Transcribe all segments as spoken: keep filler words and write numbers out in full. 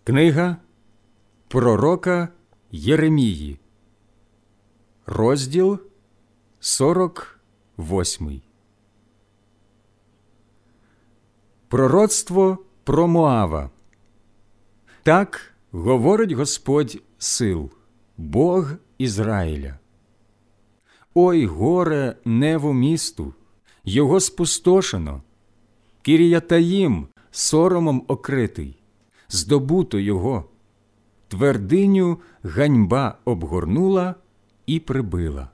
Книга пророка Єремії, розділ сорок восьмий. Пророцтво про Моава. Так говорить Господь сил, Бог Ізраїля. Ой, горе Неву місту, його спустошено, Кір'ятаїм соромом окритий, здобуто його, твердиню ганьба обгорнула і прибила.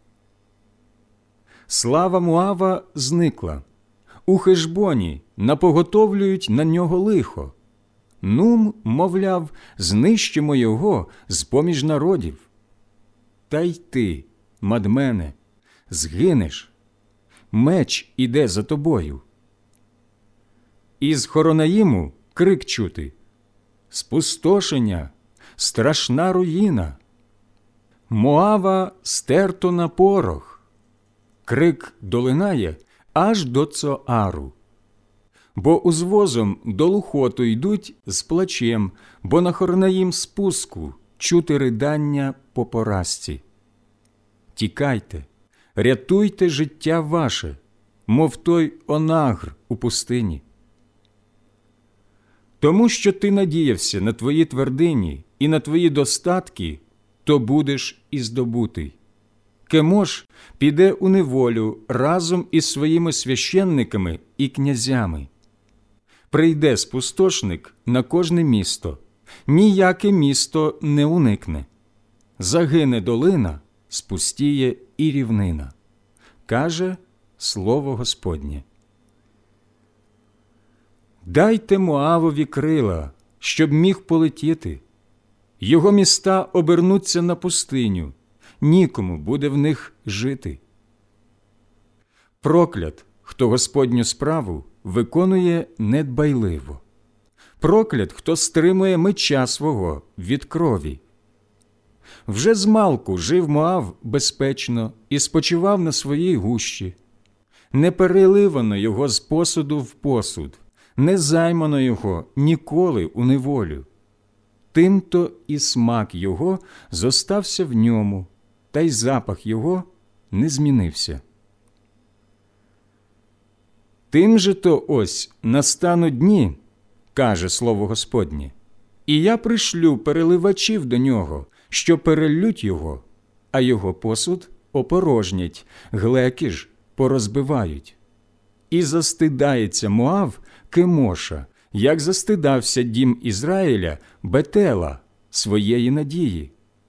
Слава Моава зникла, у Хешбоні напоготовлюють на нього лихо. Нум, мовляв, знищимо його з-поміж народів. Та й ти, Мадмене, згинеш, меч іде за тобою. Із Хоронаїму крик чути: спустошення, страшна руїна. Моава стерто на порох. Крик долинає аж до Цоару. Бо узвозом до Лухоту йдуть з плачем, бо на Хоронаїм спуску чути ридання по поразці. Тікайте, рятуйте життя ваше, мов той онагр у пустині. Тому що ти надіявся на твої твердині і на твої достатки, то будеш і здобутий. Кемош піде у неволю разом із своїми священниками і князями. Прийде спустошник на кожне місто, ніяке місто не уникне. Загине долина, спустіє і рівнина, каже слово Господнє. Дайте Моавові крила, щоб міг полетіти. Його міста обернуться на пустиню, нікому буде в них жити. Проклят, хто Господню справу виконує недбайливо. Проклят, хто стримує меча свого від крові. Вже змалку жив Моав безпечно і спочивав на своїй гущі. Не переливано його з посуду в посуд, не займано його ніколи у неволю. Тимто і смак його зостався в ньому, та й запах його не змінився. Тим же то ось настануть дні, каже слово Господнє, і я пришлю переливачів до нього, що переллють його, а його посуд опорожнять, глеки ж порозбивають. І застидається Моав Кемоша, як застидався дім Ізраїля Бетела, своєї надії.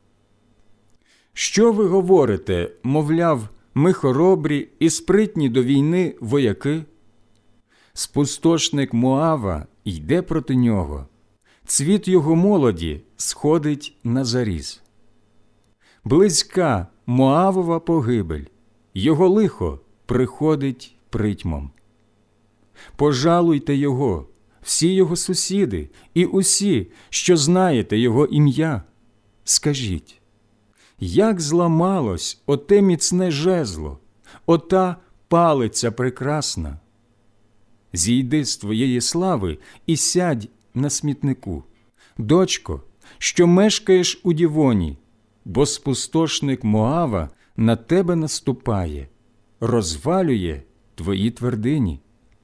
Що ви говорите, мовляв, ми хоробрі і спритні до війни вояки? Спустошник Моава йде проти нього, цвіт його молоді сходить на заріз. Близька Моавова погибель, його лихо приходить притьмом. Пожалуйте його, всі його сусіди і усі, що знаєте його ім'я. Скажіть, як зламалось оте міцне жезло, ота палиця прекрасна? Зійди з твоєї слави і сядь на смітнику, дочко, що мешкаєш у Дівоні, бо спустошник Моава на тебе наступає, розвалює твої твердині.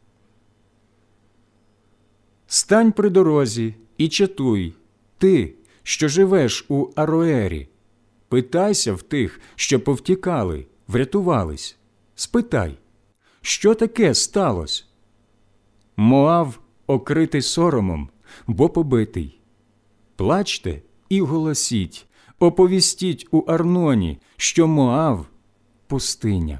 Стань при дорозі і чатуй, ти, що живеш у Ароері. Питайся в тих, що повтікали, врятувались. Спитай, що таке сталося? Моав окритий соромом, бо побитий. Плачте і голосіть, оповістіть у Арноні, що Моав – пустиня.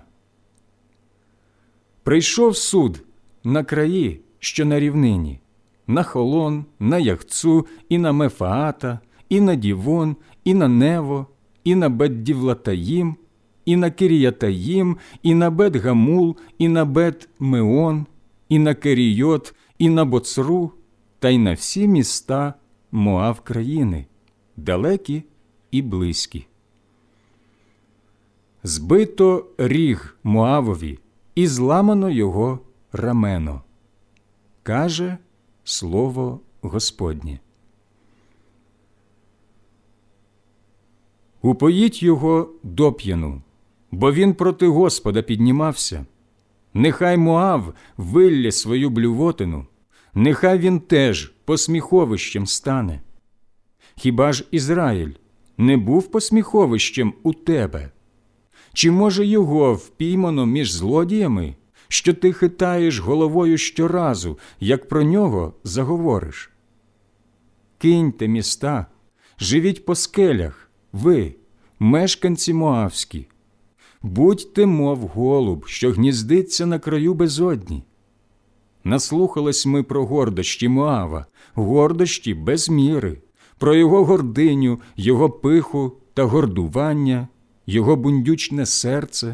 Прийшов суд на краї, що на рівнині, на Холон, на Яхцу, і на Мефаата, і на Дівон, і на Нево, і на Бет-Дівлатаїм, і на Кір'ятаїм, і на Бет-Гамул, і на Бет-Меон, і на Керійот, і на Боцру, та й на всі міста Моав країни, далекі і близькі. Збито ріг Моавові, і зламано його рамено, каже слово Господнє. Упоїть його доп'яну, бо він проти Господа піднімався. Нехай Моав виллє свою блювотину, нехай він теж посміховищем стане. Хіба ж Ізраїль не був посміховищем у тебе? Чи, може, його впіймано між злодіями, що ти хитаєш головою щоразу, як про нього заговориш? Киньте міста, живіть по скелях, ви, мешканці моавські. Будьте, мов голуб, що гніздиться на краю безодні. Наслухались ми про гордощі Моава, гордощі без міри, про його гординю, його пиху та гордування, його бундючне серце.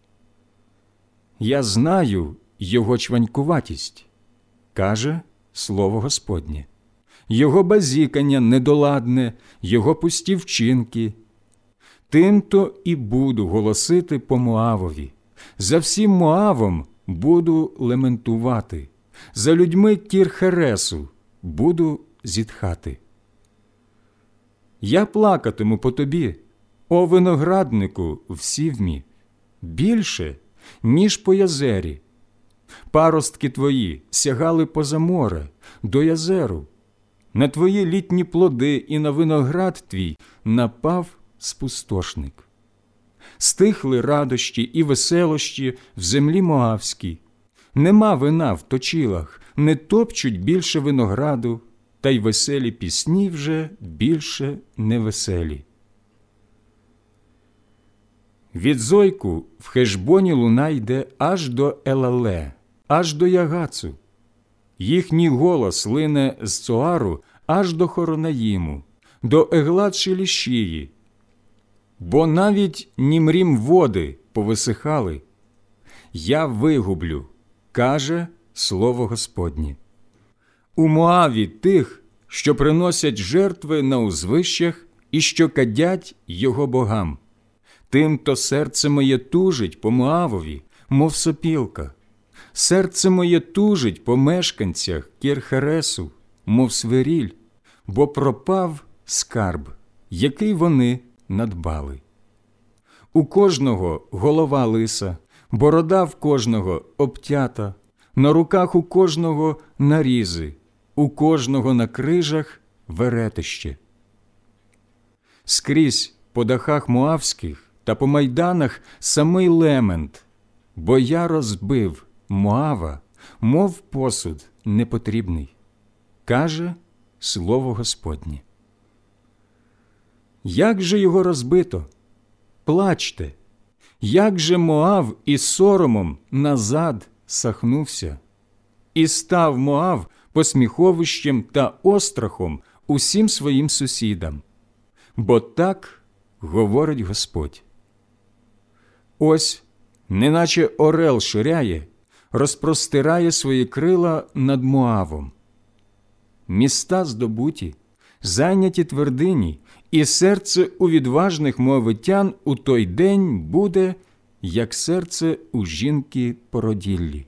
Я знаю його чванькуватість, каже слово Господнє, його базікання недоладне, його пусті вчинки. Тим-то і буду голосити по Моавові, за всім Моавом буду лементувати, за людьми Кір-Хересу буду зітхати. Я плакатиму по тобі, о винограднику в Сівмі, більше, ніж по Язері. Паростки твої сягали поза море, до Язеру. На твої літні плоди і на виноград твій напав спустошник. Стихли радощі і веселощі в землі моавській. Нема вина в точилах, не топчуть більше винограду, та й веселі пісні вже більше не веселі. Від Зойку в Хешбоні луна йде аж до Елале, аж до Ягацу. Їхній голос лине з Цоару аж до Хоронаїму, до Еглат-Шелішії. Бо навіть Німрім води повисихали. Я вигублю, каже слово Господнє. У Моаві тих, що приносять жертви на узвищах і що кадять його богам. Тим-то серце моє тужить по Моавові, мов сопілка. Серце моє тужить по мешканцях Кір-Хересу, мов свиріль, бо пропав скарб, який вони надбали. У кожного голова лиса, борода в кожного обтята, на руках у кожного нарізи, у кожного на крижах веретище. Скрізь по дахах моавських та по майданах самий лемент, бо я розбив Моава, мов посуд непотрібний, каже слово Господнє. Як же його розбито? Плачте! Як же Моав із соромом назад сахнувся? І став Моав посміховищем та острахом усім своїм сусідам. Бо так говорить Господь. Ось, неначе орел ширяє, розпростирає свої крила над Моавом. Міста здобуті, зайняті твердині, і серце у відважних моавитян у той день буде, як серце у жінки породіллі.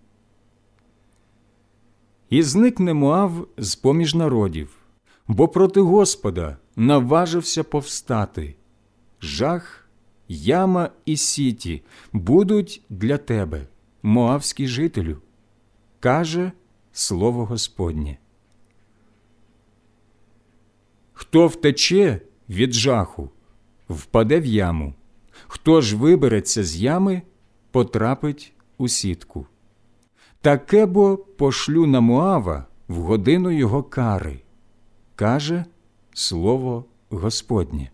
І зникне Моав з-поміж народів, бо проти Господа наважився повстати. Жах, яма і сіті будуть для тебе, моавський жителю, каже слово Господнє. Хто втече від жаху, впаде в яму, хто ж вибереться з ями, потрапить у сітку. Таке бо пошлю на Моава в годину його кари, каже слово Господнє.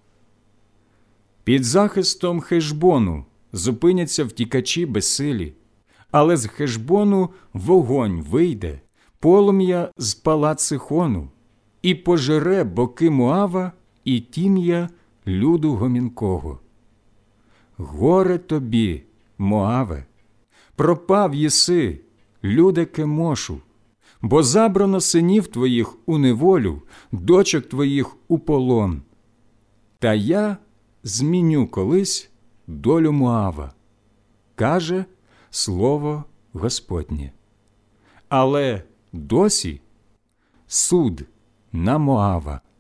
Під захистом Хешбону зупиняться втікачі безсилі, але з Хешбону вогонь вийде, полум'я з палат Сихону, і пожере боки Моава і тім'я люду гомінкого. Горе тобі, Моаве, пропав єси, люде Кемошу, бо забрано синів твоїх у неволю, дочок твоїх у полон. Та я зміню колись долю Моава, каже слово Господнє. Але досі суд на Моава.